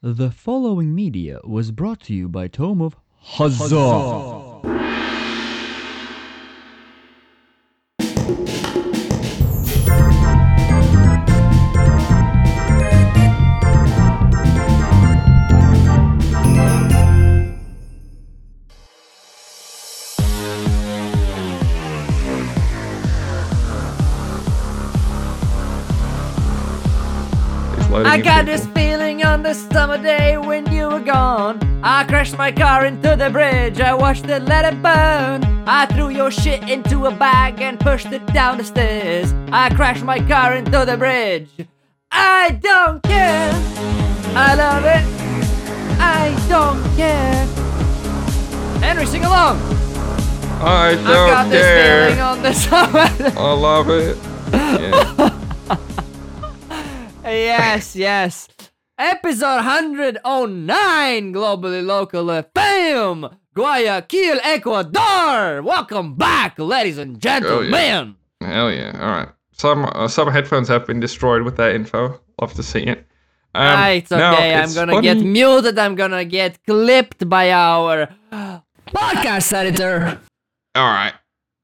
The following media was brought to you by Tome of Huzzah. I got this feeling on the summer day when you were gone. I crashed my car into the bridge, I watched it let it burn. I threw your shit into a bag and pushed it down the stairs. I crashed my car into the bridge. I don't care. I love it. I don't care. Henry, sing along. I don't got this care. feeling on the summer. I love it. Yeah. Yes. Episode 109, Globally Local FM, Guayaquil, Ecuador. Welcome back, ladies and gentlemen. Hell yeah. All right. Some headphones have been destroyed with that info. Love to see it. It's okay. I'm gonna get muted. I'm gonna get clipped by our podcast editor. All right.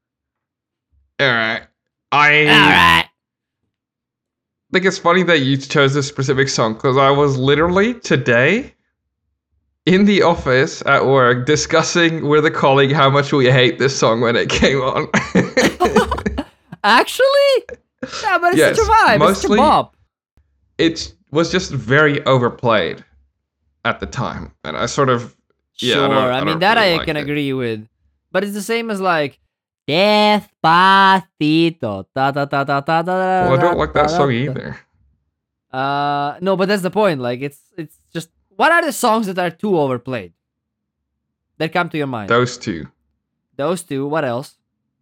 I think it's funny that you chose this specific song because I was literally today in the office at work discussing with a colleague how much we hate this song when it came on. Actually? Yeah, but it's Yes, such a vibe. It's such a mostly- bop. It was just very overplayed at the time, and I sort of Sure, I mean, don't that really I like can it. agree with. But it's the same as like Despacito. Ta ta ta ta ta ta. Well, I don't like that song either. No, but that's the point. Like, it's just, what are the songs that are too overplayed? That come to your mind? Those two. Those two. What else?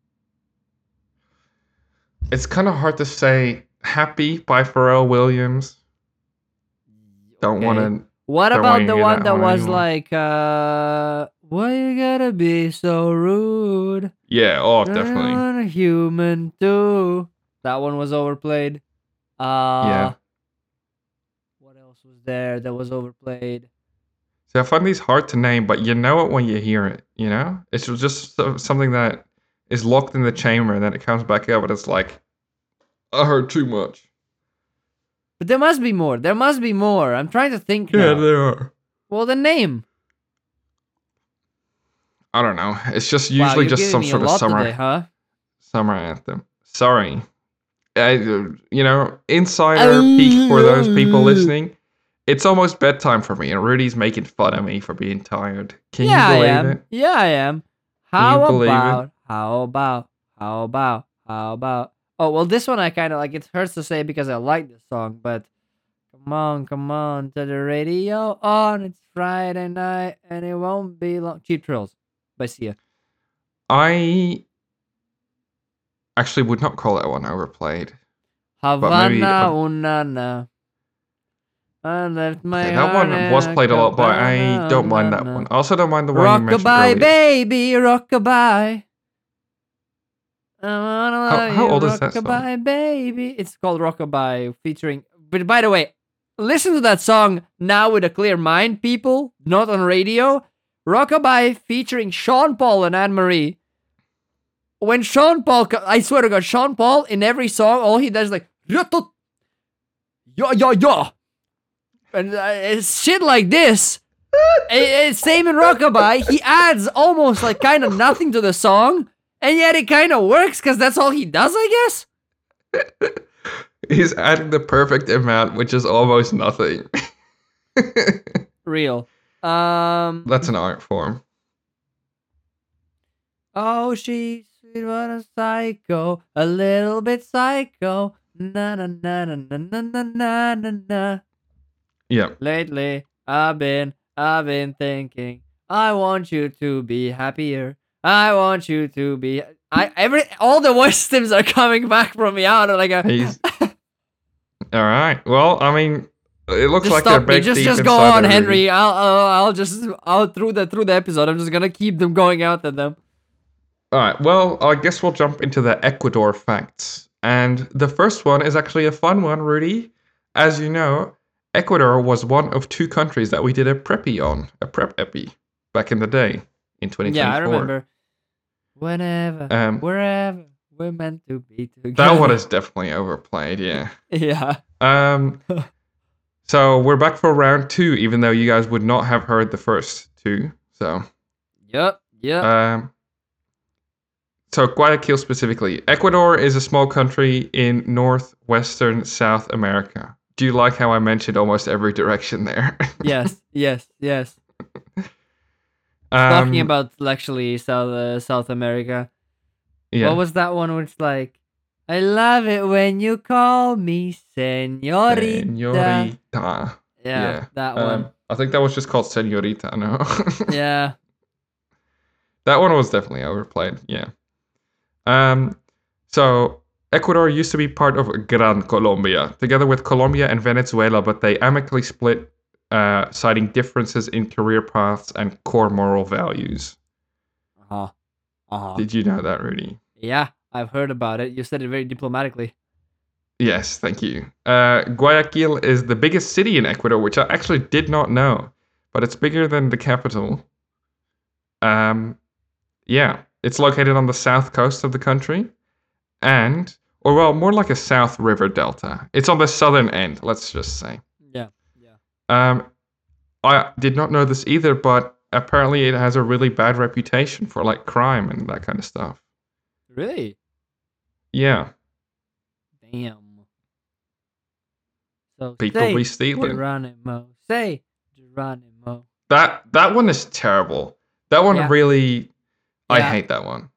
It's kind of hard to say. Happy by Pharrell Williams. Don't Okay. want to. What Don't about wanna the hear one that that one was anymore. like, why you gotta be so rude? Yeah. Oh, definitely. I'm a human too. That one was overplayed. Yeah. What else was there that was overplayed? So I find these hard to name, but you know it when you hear it. You know, it's just something that is locked in the chamber, and then it comes back up, and it's like, I heard too much. But there must be more. There must be more. I'm trying to think now. there are. Well, the name. I don't know. It's just Wow, usually you're just giving some me sort a of lot summer today, huh? summer anthem. Sorry. Insider peek for those people listening. It's almost bedtime for me, and Rudy's making fun of me for being tired. Can Yeah, you believe I am. it? Yeah, I am. you How believe it? about? Oh, well, this one I kind of like. It hurts to say because I like this song, but come on, to the radio on. It's Friday night, and it won't be long. Cheap Thrills by Sia. I actually would not call that one overplayed. Havana, maybe, unana. I left my Okay, that one heart was in played a lot, but I Havana, don't mind that unana. one. I also don't mind the one you mentioned Rockabye, earlier. baby, rockabye. I wanna love How you, old is that song? Rockabye, baby. It's called Rockabye, featuring. But by the way, listen to that song now with a clear mind, people. Not on radio. Rockabye featuring Sean Paul and Anne Marie. When Sean Paul, I swear to God, Sean Paul in every song, all he does is like, yo, and it's shit like this. It's same in Rockabye. He adds almost like kind of nothing to the song, and yet it kind of works because that's all he does, I guess. He's adding the perfect amount, which is almost nothing. Real. That's an art form. Oh, she's sweet, what a psycho, a little bit psycho. Na na na na na na na na na na. Yeah. Lately, I've been thinking. I want you to be happier. I want you to be. All the voice stems are coming back from me out like a. He's all right. Well, I mean, it looks Just like they're stop me. baked deep Just go inside on, of Henry. I'll through the episode. I'm just gonna keep them going out at them. All right. Well, I guess we'll jump into the Ecuador facts, and the first one is actually a fun one, Rudy. As you know, Ecuador was one of 2 countries that we did a preppy on, a prep epi, back in the day in 2024. Yeah, I remember. Whenever, wherever, we're meant to be together. That one is definitely overplayed, yeah. Yeah. So we're back for round 2, even though you guys would not have heard the first 2. So. Yep. So Guayaquil specifically. Ecuador is a small country in northwestern South America. Do you like how I mentioned almost every direction there? Yes. Talking about actually South America. Yeah. What was that one where it's like, I love it when you call me señorita. Señorita. Yeah, that one. I think that was just called Señorita, no? Yeah. That one was definitely overplayed, yeah. So Ecuador used to be part of Gran Colombia, together with Colombia and Venezuela, but they amicably split, citing differences in career paths and core moral values. Did you know that, Rudy? Yeah, I've heard about it. You said it very diplomatically. Yes, thank you. Guayaquil is the biggest city in Ecuador, which I actually did not know, but it's bigger than the capital. Yeah, it's located on the south coast of the country, more like a south river delta. It's on the southern end, let's just say. Yeah. I did not know this either, but apparently it has a really bad reputation for like crime and that kind of stuff. Really? Yeah. Damn. So people be stealing. Geronimo. Say Geronimo. That one is terrible. That one really... I Yeah. hate that one.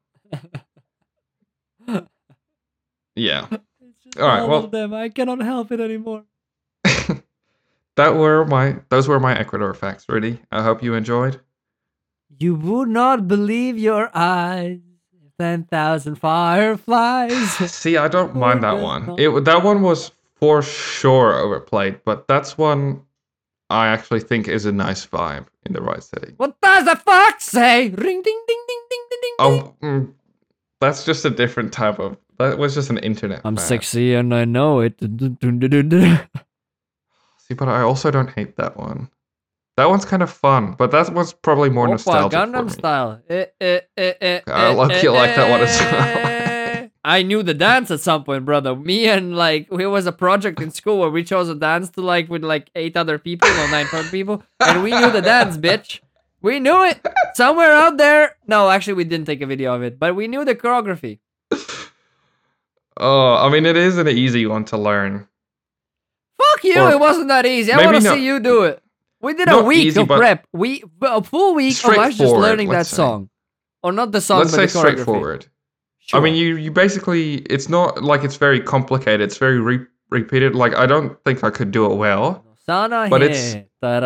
Yeah. It's just All right, all well- of them. I cannot help it anymore. Those were my Ecuador facts, Rudy. I hope you enjoyed. You would not believe your eyes. 10,000 fireflies. See, I don't mind that one. goodness. That one was for sure overplayed, but that's one I actually think is a nice vibe in the right setting. What does the fox say? Ring ding ding ding ding ding ding. Oh, that's just a different type of... That was just an internet I'm fad. sexy and I know it. See, but I also don't hate that one. That one's kind of fun, but that one's probably more Oppa nostalgic for Gangnam me. Style. I like you like that one as well. I knew the dance at some point, brother. Me and it was a project in school where we chose a dance to with 8 other people or 9 other people, and we knew the dance, bitch. We knew it somewhere out there. No, actually, we didn't take a video of it, but we knew the choreography. Oh, I mean, it is an easy one to learn. Fuck you! Or it wasn't that easy. I maybe want to not- see you do it. We did a Not week easy, of but prep. A full week of us just straightforward, learning that let's say. song, or not the song, Let's but say the choreography. straightforward. Sure. I mean, you basically... It's not like it's very complicated. It's very repeated. Like, I don't think I could do it well. Sana But here. it's-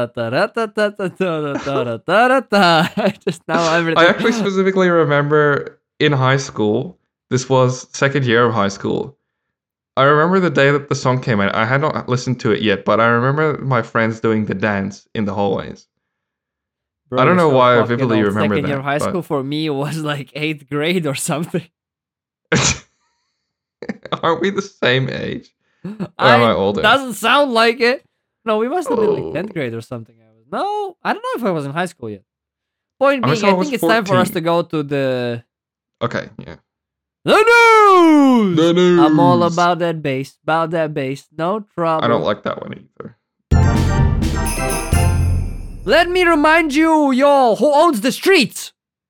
Just now everything. I actually specifically remember in high school, this was second year of high school. I remember the day that the song came out. I had not listened to it yet, but I remember my friends doing the dance in the hallways. Bro, I don't you're know so why I fucking vividly old. remember Second year that, of high but- school for me was 8th grade or something. Aren't we the same age? Or am I older? Doesn't sound like it. No, we must have been Oh. 10th grade or something. No, I don't know if I was in high school yet. Point I being, saw I I was think it's time for us 14. to go to the Okay, yeah. news. The news. I'm all about that bass. No trouble. I don't like that one either. Let me remind you, y'all, who owns the streets?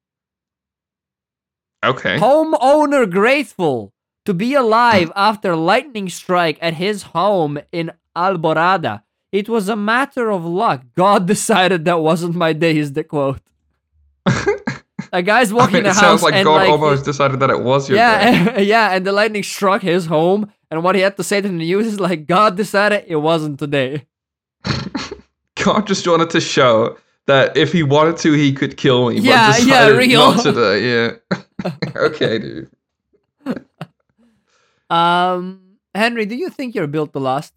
Okay. Homeowner grateful to be alive after lightning strike at his home in Alborada. It was a matter of luck. God decided that wasn't my day, is the quote. A guy's I walking mean, the it house sounds like and God almost decided that it was your day. yeah, yeah, and the lightning struck his home, and what he had to say to the news is God decided it wasn't today. God just wanted to show that if he wanted to, he could kill me. Yeah, but yeah, decided real. Not today, yeah. Okay, dude. Henry, do you think you're built to last?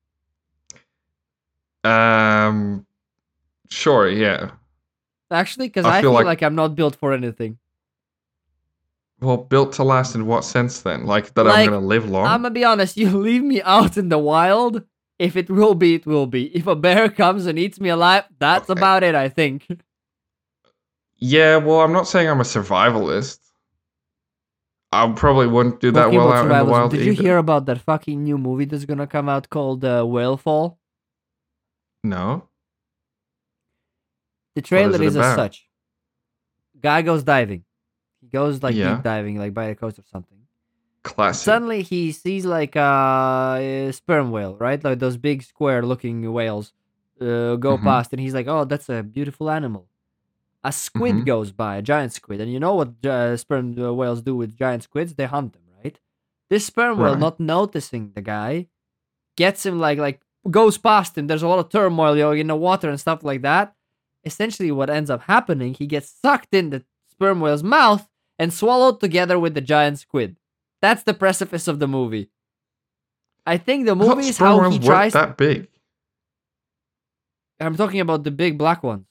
Sure, yeah. Actually, because I I feel feel like- like I'm not built for anything. Well, built to last in what sense then? Like that I'm Like, gonna live long? I'm gonna be honest, you leave me out in the wild, If it will be, it will be. If a bear comes and eats me alive, that's Okay. about it, I think. Yeah, well, I'm not saying I'm a survivalist. I probably wouldn't do that Talking well about out in the survivalism, wild did you either. hear about that fucking new movie that's gonna come out called Whale Fall? No. The trailer it is as about? such. Guy goes diving. He goes like Yeah. deep diving, like by the coast or something. Classic. Suddenly he sees like a sperm whale, right? Like those big square looking whales go Mhm. past, and he's like, "Oh, that's a beautiful animal." A squid Mhm. goes by, a giant squid, and you know what sperm whales do with giant squids? They hunt them, right? This sperm whale, Right. not noticing the guy, gets him like goes past him. There's a lot of turmoil in the water and stuff like that. Essentially, what ends up happening, he gets sucked in the sperm whale's mouth and swallowed together with the giant squid. That's the precipice of the movie. I think the I thought movie is sperm how whales he weren't tries. that big. I'm talking about the big black ones.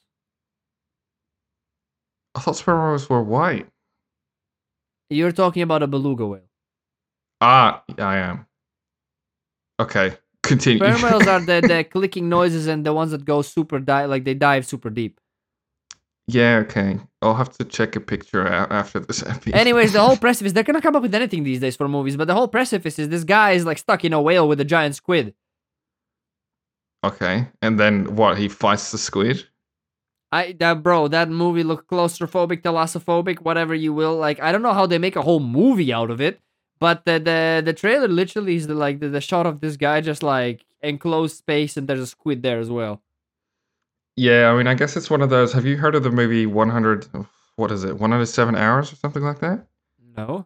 I thought sperm whales were white. You're talking about a beluga whale. Ah, I am. Okay, continue. Sperm whales are the clicking noises and the ones that go super like they dive super deep. Yeah, okay. I'll have to check a picture out after this episode. Anyways, the whole precipice, they're gonna come up with anything these days for movies, but the whole precipice is this guy is like stuck in a whale with a giant squid. Okay, and then what? He fights the squid? That movie looked claustrophobic, thalassophobic, whatever you will. Like, I don't know how they make a whole movie out of it, but the trailer literally is the shot of this guy just like enclosed space and there's a squid there as well. Yeah, I mean, I guess it's one of those. Have you heard of the movie 100? What is it? 107 Hours or something like that? No?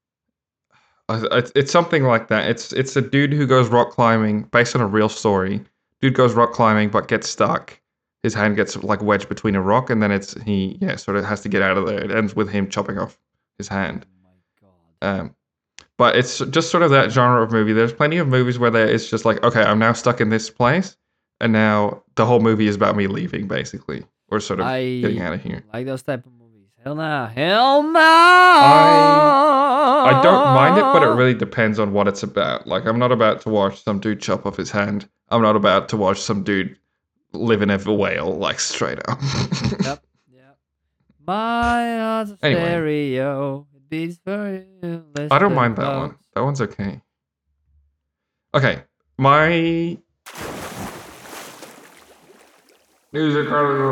It's something like that. It's a dude who goes rock climbing based on a real story. Dude goes rock climbing but gets stuck. His hand gets like wedged between a rock, and then he sort of has to get out of there. It ends with him chopping off his hand. Oh my god. But it's just sort of that genre of movie. There's plenty of movies where it's just like, okay, I'm now stuck in this place, and now the whole movie is about me leaving, basically, or sort of getting out of here. Like those type of movies. Hell no. Hell no! I don't mind it, but it really depends on what it's about. Like, I'm not about to watch some dude chop off his hand. I'm not about to watch some dude live in a whale, like, straight up. Yep. My heart's a Anyway. stereo. It beats for you. I don't mind that one. That one's okay. Okay, my music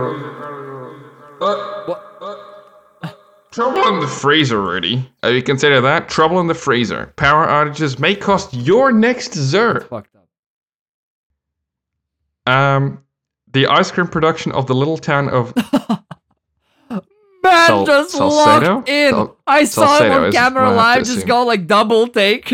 Trouble in the freezer, Rudy. Have you considered that? Trouble in the freezer. Power outages may cost your next dessert. Fucked up. The ice cream production of the little town of Man just Salcedo? locked in. I saw him Salcedo on is camera what I have live to just assume. go like double take.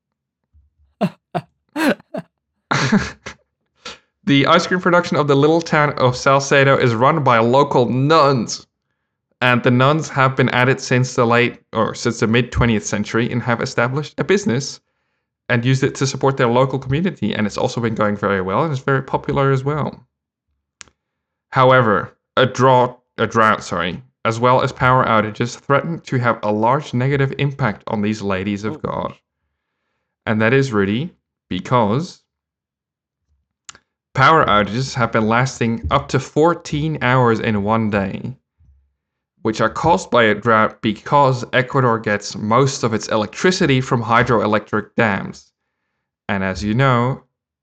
The ice cream production of the little town of Salcedo is run by local nuns. And the nuns have been at it since the mid 20th century and have established a business and used it to support their local community. And it's also been going very well and it's very popular as well. However, a drought, as well as power outages threaten to have a large negative impact on these ladies of God. And that is, Rudy, because power outages have been lasting up to 14 hours in one day, which are caused by a drought because Ecuador gets most of its electricity from hydroelectric dams. And as you know,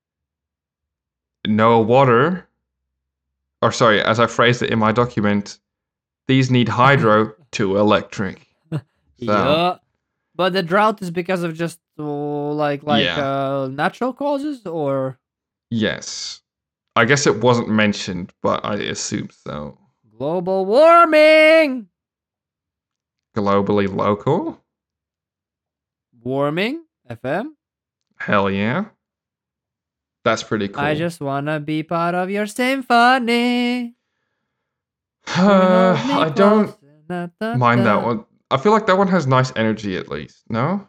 as I phrased it in my document, these need hydro to electric. Yeah. But the drought is because of just natural causes or Yes. I guess it wasn't mentioned, but I assume so. global warming. Globally local? Warming FM. Hell yeah. That's pretty cool. I just wanna be part of your symphony. I don't mind that one. I feel like that one has nice energy at least. No?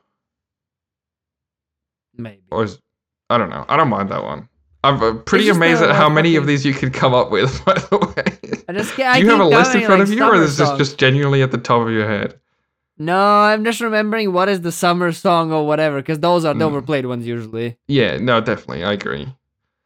Maybe. Or I don't know. I don't mind that one. I'm pretty just amazed the at how many of fucking- these you could come up with, by the way. I just Do you have a list in front of you, or is this song? just genuinely at the top of your head? No, I'm just remembering what is the summer song or whatever, because those are the overplayed ones usually. Yeah, no, definitely. I agree.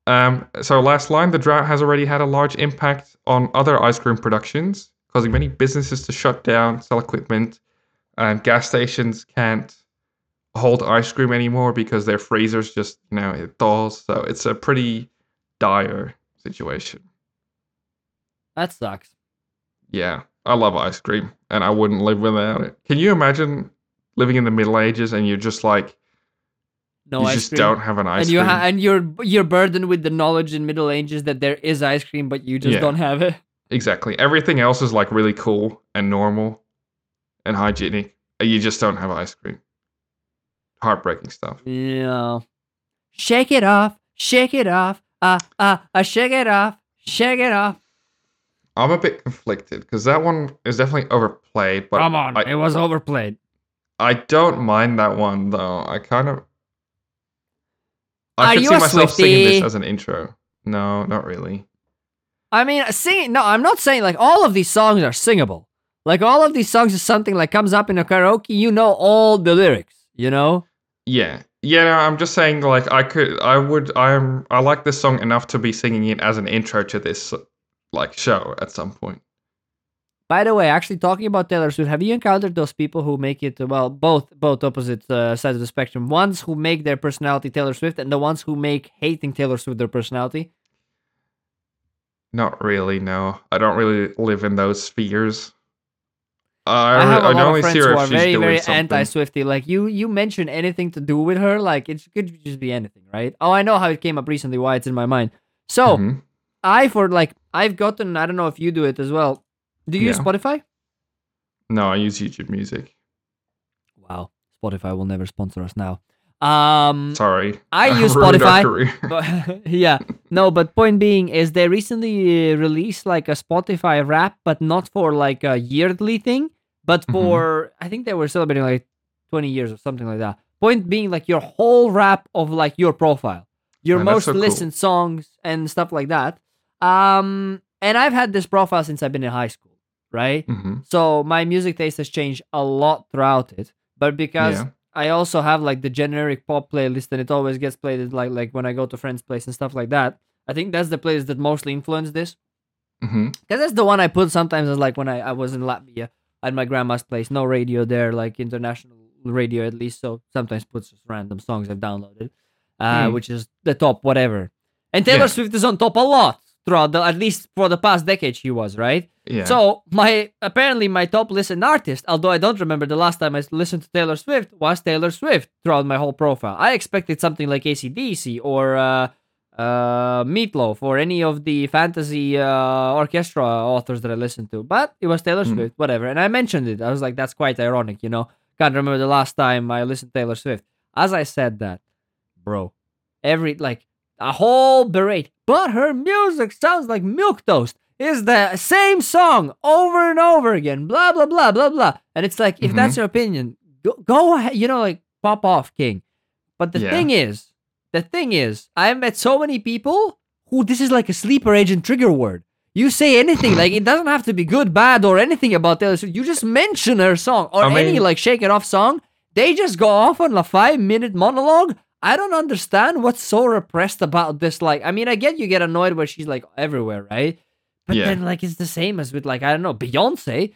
So last line, the drought has already had a large impact on other ice cream productions, causing many businesses to shut down, sell equipment, and gas stations can't hold ice cream anymore because their freezers just, it thaws. So it's a pretty dire situation. That sucks. Yeah, I love ice cream, and I wouldn't live without it. Can you imagine living in the Middle Ages and you're just like, no you ice just cream. don't have an ice and cream? And you're burdened with the knowledge in Middle Ages that there is ice cream, but you just don't have it. Exactly. Everything else is like really cool and normal and hygienic. You just don't have ice cream. Heartbreaking stuff. Yeah. Shake it off. Shake it off. Shake it off. Shake it off. I'm a bit conflicted because that one is definitely overplayed. But come on, it was overplayed. I don't mind that one though. I could Are see you a myself Swiftie? singing this as an intro. No, not really. I mean, singing. No, I'm not saying like all of these songs are singable. Like all of these songs is something like comes up in a karaoke. You know all the lyrics. You know. Yeah. Yeah, no, I'm just saying like I like this song enough to be singing it as an intro to this like show at some point. By the way, actually talking about Taylor Swift, have you encountered those people who make it, well, both opposite sides of the spectrum? Ones who make their personality Taylor Swift and the ones who make hating Taylor Swift their personality? Not really, no. I don't really live in those spheres. I have a lot only of friends see her who if are she's very, doing very something. anti-Swiftie. Like, you mention anything to do with her, like, it could just be anything, right? Oh, I know how it came up recently, why it's in my mind. So, Mhm. I've gotten, I don't know if you do it as well. Do you use Yeah. Spotify? No, I use YouTube Music. Wow, Spotify will never sponsor us now. Sorry. I use Ruined our Spotify. career. But, yeah, no, but point being is they recently released like a Spotify wrap, but not for like a yearly thing, but for, I think they were celebrating like 20 years or something like that. Point being like your whole wrap of like your profile, your Man, that's most so cool. listened songs and stuff like that. And I've had this profile since I've been in high school, right? Mhm. So my music taste has changed a lot throughout it, but because Yeah. I also have like the generic pop playlist and it always gets played at, like when I go to friends' place and stuff like that. I think that's the playlist that mostly influenced this. Mhm. Because that's the one I put sometimes as like when I was in Latvia at my grandma's place. No radio there, like international radio at least. So sometimes puts just random songs I've downloaded, which is the top whatever. And Taylor Yeah. Swift is on top a lot throughout at least for the past decade she was, right? Yeah. So apparently my top listened artist, although I don't remember the last time I listened to Taylor Swift, was Taylor Swift throughout my whole profile. I expected something like AC/DC or Meatloaf or any of the fantasy orchestra authors that I listened to, but it was Taylor Swift, whatever. And I mentioned it. I was like, that's quite ironic, you know? Can't remember the last time I listened to Taylor Swift. As I said that, bro, a whole berate, but her music sounds like milquetoast. Is the same song over and over again, blah, blah, blah, blah, blah. And it's like, if that's your opinion, go ahead, you know, like, pop off, king. But the thing is, I have met so many people who this is like a sleeper agent trigger word. You say anything, like, it doesn't have to be good, bad, or anything about Taylor Swift. You just mention her song, or any, like, Shake It Off song. They just go off on a 5-minute monologue. I don't understand what's so repressed about this. Like, I mean, I get you get annoyed where she's, like, everywhere, right? But then, like, it's the same as with, like, I don't know, Beyonce.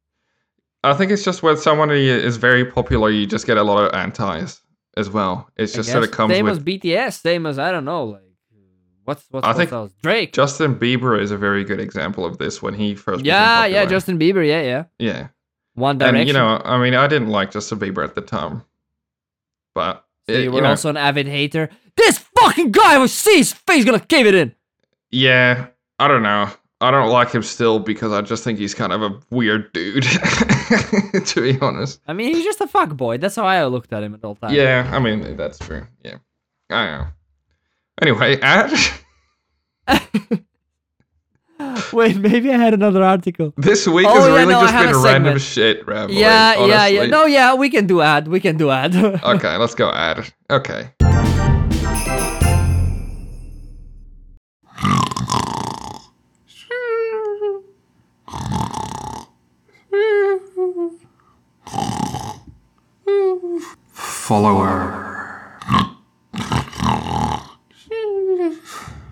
I think it's just when someone is very popular, you just get a lot of antis as well. It's just sort of comes same with... as BTS, same as, I don't know, like, what's I think else? Drake. Justin Bieber is a very good example of this when he first became Yeah, popular. Justin Bieber, yeah. Yeah. One Direction. And, you know, I mean, I didn't like Justin Bieber at the time. But... So you were also an avid hater. This fucking guy will see his face gonna cave it in. Yeah, I don't know. I don't like him still because I just think he's kind of a weird dude, to be honest. I mean, he's just a fuckboy. That's how I looked at him at all times. Yeah, I mean, that's true. Yeah. I don't know. Anyway, Wait, maybe I had another article. This week has really I just have been a random segment. shit rambling. Yeah. honestly. No, we can do ad. Okay, let's go ad. Okay. Follower.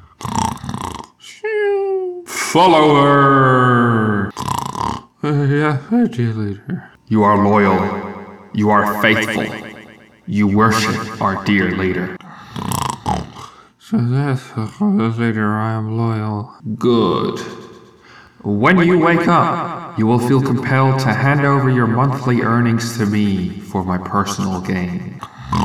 Follower! Yeah, dear leader. You are loyal. You are faithful. You worship our dear leader. So that's leader, I am loyal. Good. When you wake up, you will feel compelled to hand over your monthly earnings to me for my personal gain.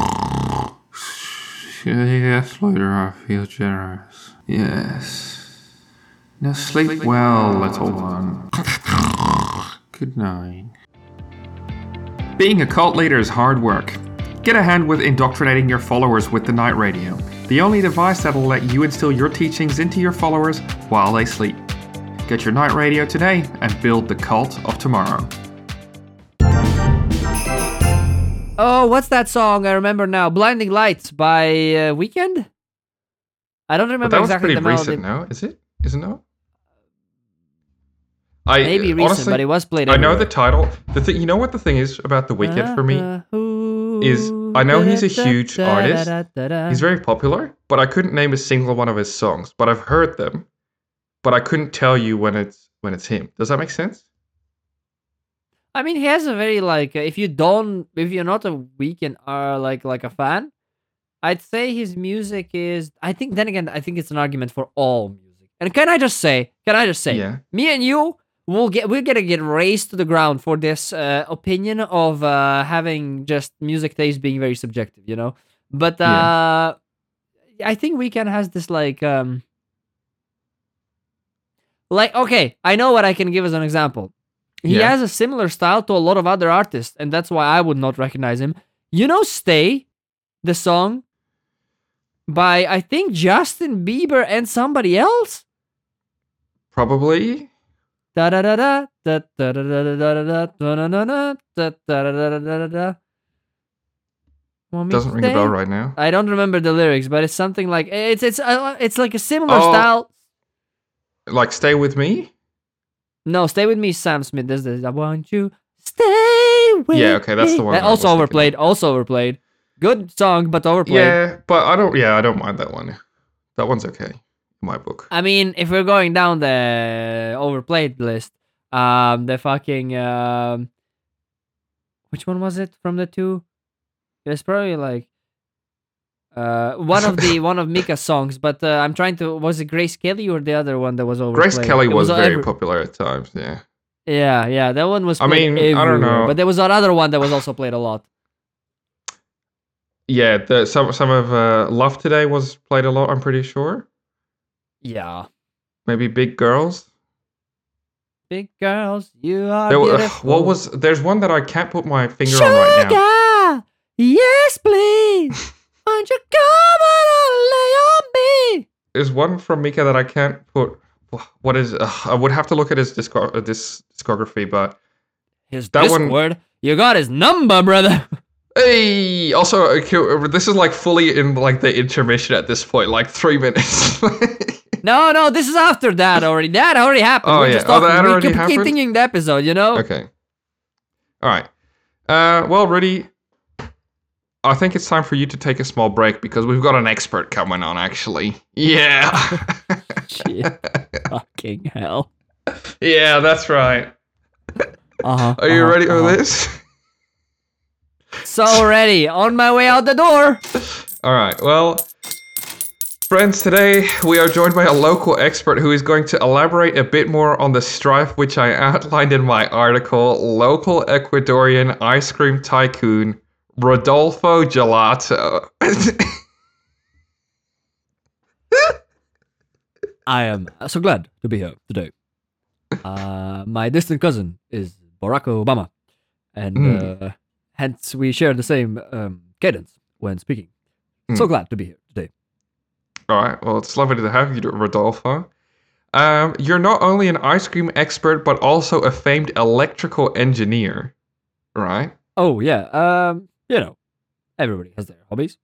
Yes, later I feel generous. Yes. Now sleep well, little one. Good night. Being a cult leader is hard work. Get a hand with indoctrinating your followers with the night radio, the only device that'll let you instill your teachings into your followers while they sleep. Get your night radio today and build the cult of tomorrow. Oh, what's that song? I remember now. Blinding Lights by Weeknd? I don't But remember that was exactly pretty the melody. recent, no? Is it? Isn't it? Maybe recent, honestly, but it was played I know everywhere. the title. The thing, you know what the thing is about The Weeknd for me is I know he's a huge artist. He's very popular, but I couldn't name a single one of his songs. But I've heard them, but I couldn't tell you when it's him. Does that make sense? I mean, he has a very if you're not a Weeknd like a fan, I'd say his music is. I think it's an argument for all music. And can I just say, Yeah. me and you we're gonna get raised to the ground for this opinion of having just music taste being very subjective, you know. But I think Weeknd has this okay, I know what I can give as an example. He Yeah. has a similar style to a lot of other artists, and that's why I would not recognize him. You know, "Stay," the song by I think Justin Bieber and somebody else. Probably. Da da da da da da da da da da da da da da da. Doesn't ring a bell right now. I don't remember the lyrics, but it's something like it's like a similar Oh. style. Like Stay With Me? No, "Stay With Me" is Sam Smith. There's this. I want you stay with Yeah, okay, that's the me. one I was Also thinking overplayed. Also overplayed. Good song, but overplayed. Yeah, but I don't mind that one. That one's okay in my book. I mean, if we're going down the overplayed list, the fucking which one was it from the two? It's probably one of Mika's songs, but I'm trying to. Was it Grace Kelly or the other one that was overplayed? Grace Kelly It was very every- popular at times, yeah. Yeah, that one was. I Played mean, I don't everywhere, know. but there was another one that was also played a lot. Yeah, some of Love Today was played a lot, I'm pretty sure. Yeah, Maybe Big Girls. big girls, you are What beautiful. there's one that I can't put my finger on right now. Sugar, yes, please. Won't you come and lay on me? There's one from Mika that I can't put. What is? I would have to look at his discography, but His That one- Discord. You got his number, brother. hey. Also, this is like fully in like the intermission at this point, like 3 minutes. No, this is after that already. That already happened. Oh, We're yeah. just Oh, talking. that We already keep happened? continuing the episode, you know? Okay. All right. Well, Rudy, I think it's time for you to take a small break because we've got an expert coming on. Actually, yeah. Shit. Fucking hell. Yeah, that's right. Are you ready for this? So ready. On my way out the door. All right. Well, friends, today we are joined by a local expert who is going to elaborate a bit more on the strife which I outlined in my article, local Ecuadorian ice cream tycoon Rodolfo Gelato. I am so glad to be here today. My distant cousin is Barack Obama, and hence we share the same cadence when speaking. So glad to be here today. All right. Well, it's lovely to have you, Rodolfo. You're not only an ice cream expert, but also a famed electrical engineer, right? Oh yeah, you know, everybody has their hobbies.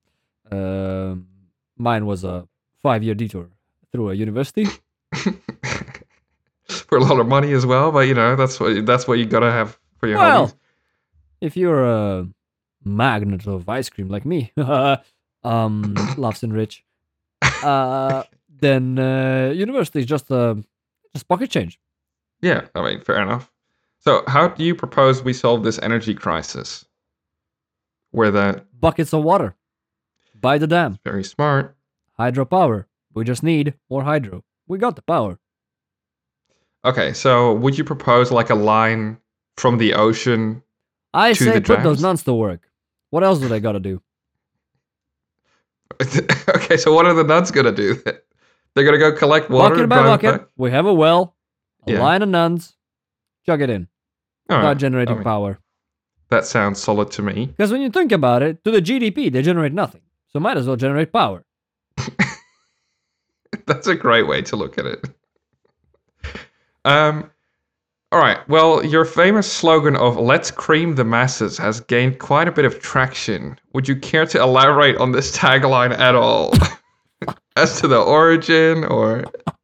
Mine was a 5-year detour through a university. For a lot of money as well, but you know that's what you gotta have for your hobbies. If you're a magnet of ice cream like me, laughs and rich, then university is just Just pocket change. Yeah, I mean, fair enough. So, how do you propose we solve this energy crisis? Where the Buckets of water. By the dam. very smart. Hydropower. We just need more hydro. We got the power. Okay, so would you propose like a line from the ocean? I To say the put those dams? nuns to work. What else do they gotta do? Okay, so what are the nuns gonna do? Then? They're gonna go collect water. Bucket and by drive bucket. back? We have a well. A Yeah. line of nuns. Chug it in. All Start right, generating I mean, power. That sounds solid to me. Because when you think about it, to the GDP, they generate nothing. So might as well generate power. That's a great way to look at it. All right. Well, your famous slogan of "Let's cream the masses" has gained quite a bit of traction. Would you care to elaborate on this tagline at all? As to the origin, or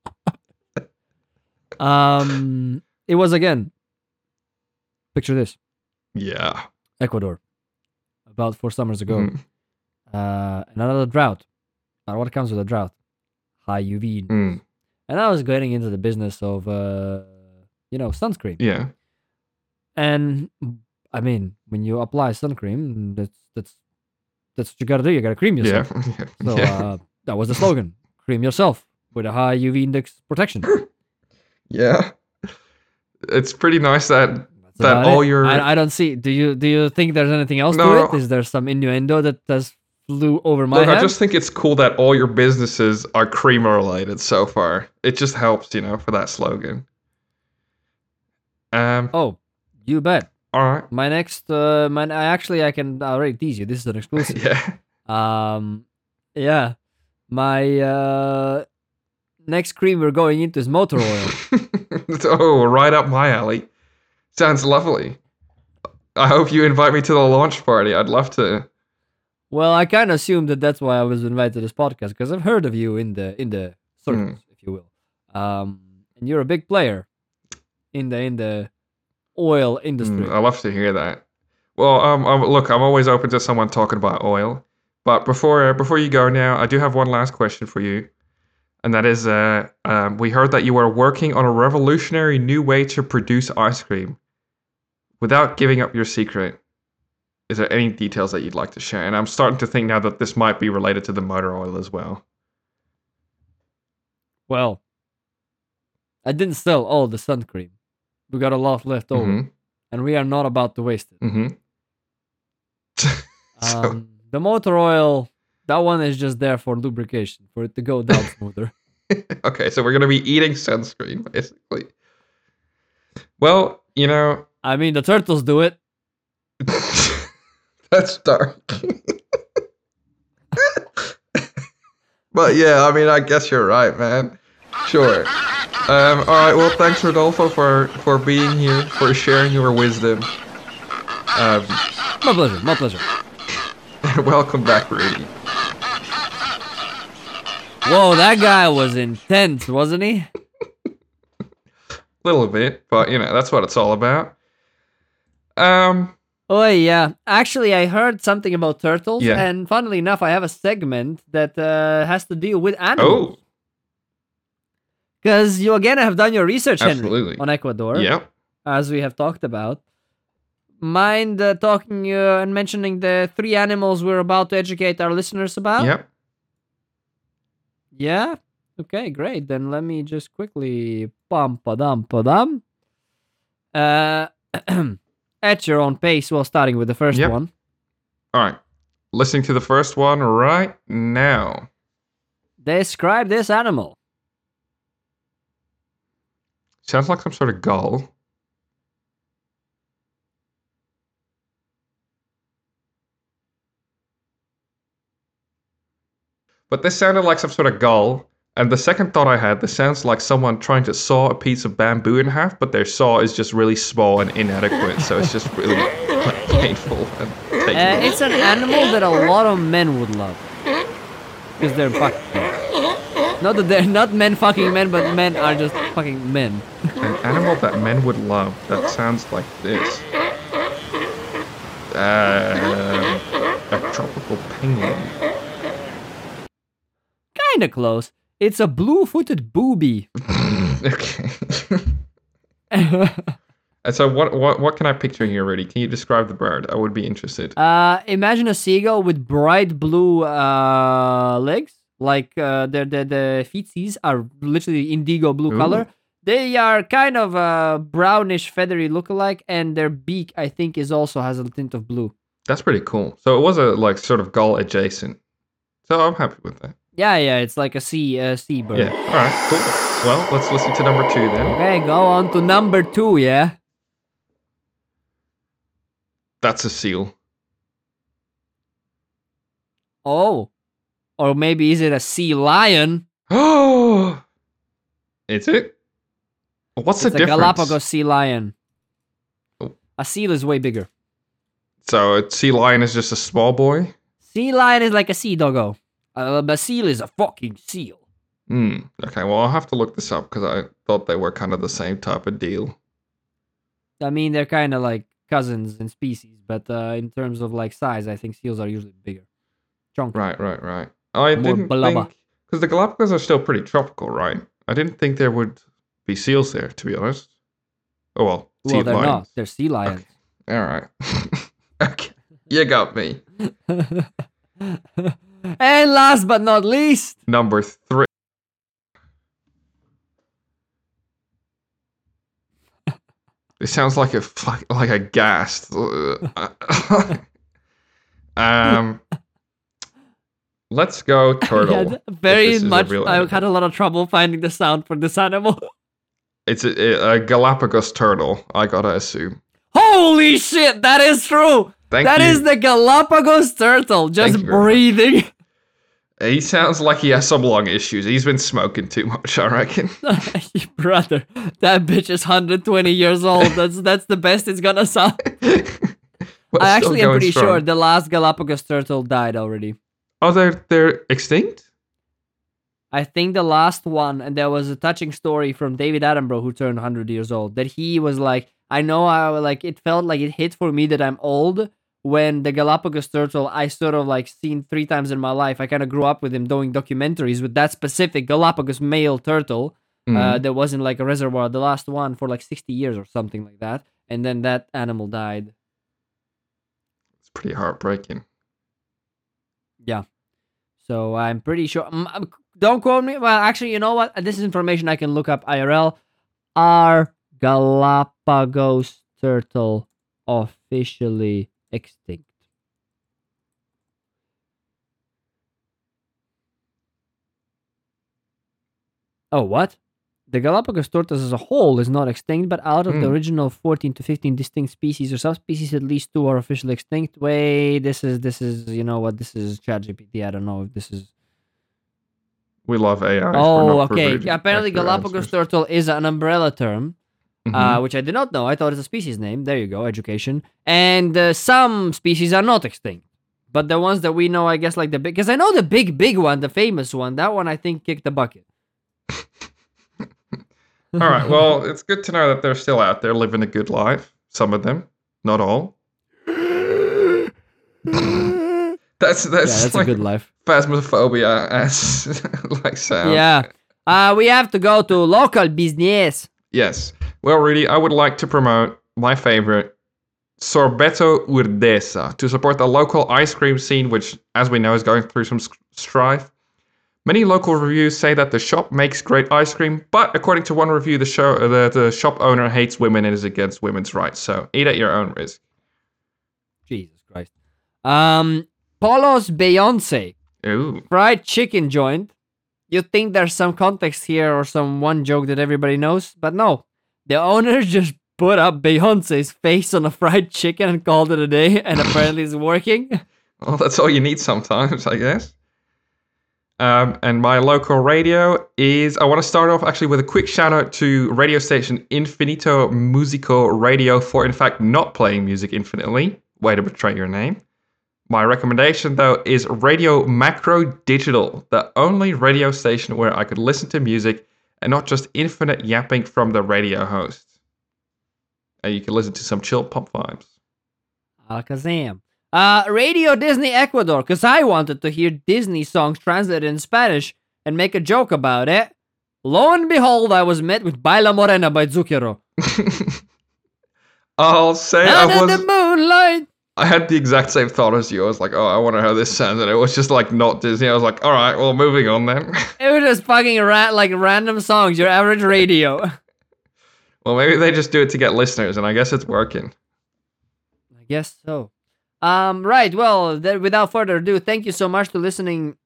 It was again. Picture this: yeah, Ecuador, about 4 summers ago. Mhm. Another drought. And what comes with a drought? High UV. Mm, And I was getting into the business of, sunscreen. yeah, And I mean, when you apply sun cream, that's what you gotta do. You gotta cream yeah, yourself. So yeah, that was the slogan: cream yourself with a high UV index protection. yeah. It's pretty nice that That's that about all it. your I don't see. Do you think there's anything else No. to it? Is there some innuendo that has flew over my look. head? I just think it's cool that all your businesses are creamer related so far. It just helps, for that slogan. Oh, you bet. All right. My next, I can already tease you. This is an exclusive. Yeah. Yeah. My next cream we're going into is motor oil. Oh, right up my alley. Sounds lovely. I hope you invite me to the launch party. I'd love to. Well, I kind of assumed that that's why I was invited to this podcast because I've heard of you in the circles, if you will. And you're a big player in the oil industry. I love to hear that. Well, look, I'm always open to someone talking about oil. But before you go now, I do have one last question for you. And that is, we heard that you are working on a revolutionary new way to produce ice cream. Without giving up your secret, is there any details that you'd like to share? And I'm starting to think now that this might be related to the motor oil as well. Well, I didn't sell all the sun cream. We got a lot left over, Mhm. and we are not about to waste it. Mm-hmm. So, The motor oil, that one is just there for lubrication, for it to go down smoother. okay, so we're going to be eating sunscreen, basically. Well, I mean, the turtles do it. that's dark. But yeah, I mean, I guess you're right, man. Sure. All right, well, thanks, Rodolfo, for being here, for sharing your wisdom. My pleasure, my pleasure. Welcome back, Rudy. Whoa, that guy was intense, wasn't he? Little bit, but that's what it's all about. Oh yeah, actually I heard something about turtles, Yeah. and funnily enough I have a segment that has to deal with animals. Oh, Because you again have done your research, Henry, absolutely. on Ecuador, Yep. as we have talked about. Mind talking and mentioning the 3 animals we're about to educate our listeners about? Yep. Yeah? Okay, great. Then let me just quickly pum-pa-dum-pa-dum. At your own pace while starting with the first Yep. one. All right. Listening to the first one right now. Describe this animal. Sounds like some sort of gull. But this sounded like some sort of gull. And the second thought I had, this sounds like someone trying to saw a piece of bamboo in half, but their saw is just really small and inadequate, so it's just really painful and taking long. It's an animal that a lot of men would love. Because they're fucking. Not that they're not men fucking men, but men are just fucking men. An animal that men would love. That sounds like this. A tropical penguin. Kinda close. It's a blue-footed booby. Okay. And so what can I picture here, Rudy? Can you describe the bird? I would be interested. Imagine a seagull with bright blue legs. Like the feetsies are literally indigo blue Ooh. color. They are kind of brownish, feathery lookalike, and their beak, I think, also has a tint of blue. That's pretty cool. So it was a like sort of gull adjacent. So I'm happy with that. Yeah, it's like a sea bird. Yeah. All right. Cool. Well, let's listen to number 2 then. Okay, go on to number 2, yeah? That's a seal. Oh. Or maybe is it a sea lion? Oh. Is it? What's the It's a difference? Galapagos sea lion. Oh. A seal is way bigger. So a sea lion is just a small boy? Sea lion is like a sea doggo. A seal is a fucking seal. Okay, well, I'll have to look this up because I thought they were kind of the same type of deal. I mean, they're kind of like cousins in species, but in terms of like size, I think seals are usually bigger. Chunky. Right. I didn't blubber. think... Because the Galapagos are still pretty tropical, right? I didn't think there would be seals there, to be honest. Oh, well, sea Well, they're lions. not. They're sea lions. Okay. All right. Okay, you got me. And last but not least, Number 3. It sounds like a ghast. Let's go turtle. yeah, very this is a much. real I animal. had a lot of trouble finding the sound for this animal. It's a Galapagos turtle, I gotta assume. Holy shit, that is true. That is the Galapagos turtle, just Thank you very much. breathing. He sounds like he has some lung issues. He's been smoking too much, I reckon. Brother, that bitch is 120 years old. That's the best it's gonna sound. But I still actually am going pretty strong. sure the last Galapagos turtle died already. Oh, they're extinct? I think the last one, and there was a touching story from David Attenborough, who turned 100 years old, that he was like, it felt like it hit for me that I'm old when the Galapagos turtle, I sort of like seen 3 times in my life. I kind of grew up with him doing documentaries with that specific Galapagos male turtle that was in like a reservoir, the last one for like 60 years or something like that. And then that animal died. It's pretty heartbreaking. Yeah. So I'm pretty sure. Don't quote me. Well, actually, you know what? This is information I can look up IRL. Are Galapagos turtle officially extinct? Oh, what? The Galapagos tortoise as a whole is not extinct, but out of the original 14 to 15 distinct species or subspecies, at least 2 are officially extinct. Wait, this is, you know what? This is ChatGPT. I don't know if this is. We love AI. Oh, okay. Apparently, Galapagos turtle is an umbrella term, which I did not know. I thought it's a species name. There you go, education. And some species are not extinct. But the ones that we know, I guess, like the big... Because I know the big one, the famous one. That one, I think, kicked the bucket. All right. Well, it's good to know that they're still out there living a good life. Some of them, not all. That's That's like a good life. phasmophobia as like sound. Yeah. We have to go to local business. Yes. Well, Rudy, I would like to promote my favorite, Sorbetto Urdesa, to support the local ice cream scene, which, as we know, is going through some strife. Many local reviews say that the shop makes great ice cream, but according to one review, the shop owner hates women and is against women's rights. So eat at your own risk. Jesus Christ. Polo's Beyonce. Ooh. Fried chicken joint. You'd think there's some context here or some one joke that everybody knows, but no. The owner just put up Beyonce's face on a fried chicken and called it a day, and apparently it's working. Well, that's all you need sometimes, I guess. And my local radio is... I want to start off actually with a quick shout out to radio station Infinito Musico Radio for, in fact, not playing music infinitely. Way to betray your name. My recommendation, though, is Radio Macro Digital, the only radio station where I could listen to music and not just infinite yapping from the radio host. And you can listen to some chill pop vibes. Alakazam. Radio Disney Ecuador, because I wanted to hear Disney songs translated in Spanish, and make a joke about it. Lo and behold, I was met with Baila Morena by Zucchero. I'll say Under the moonlight. I had the exact same thought as you. I was like, oh, I wonder how this sounds. And it was just like not Disney. I was like, all right, well, moving on then. It was just fucking random songs, your average radio. Well, maybe they just do it to get listeners, and I guess it's working. I guess so. Right, well, without further ado, thank you so much for listening.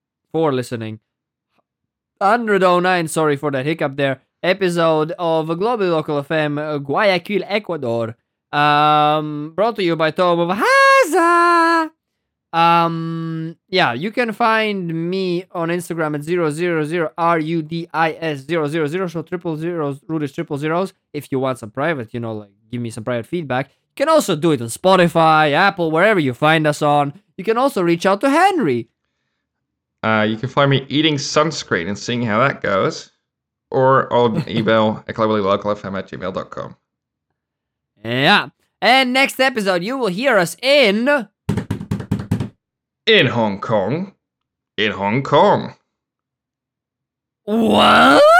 109, sorry for that hiccup there, episode of Global Local FM, Guayaquil, Ecuador. Brought to you by Tom of Haza. Yeah, you can find me on Instagram at 000RUDIS000, so triple zeros, Rudish triple zeros. If you want some private, like give me some private feedback. You can also do it on Spotify, Apple, wherever you find us on. You can also reach out to Henry. You can find me eating sunscreen and seeing how that goes. Or on email at globallyLocalFM@gmail.com. Yeah. And next episode, you will hear us in Hong Kong. In Hong Kong. What?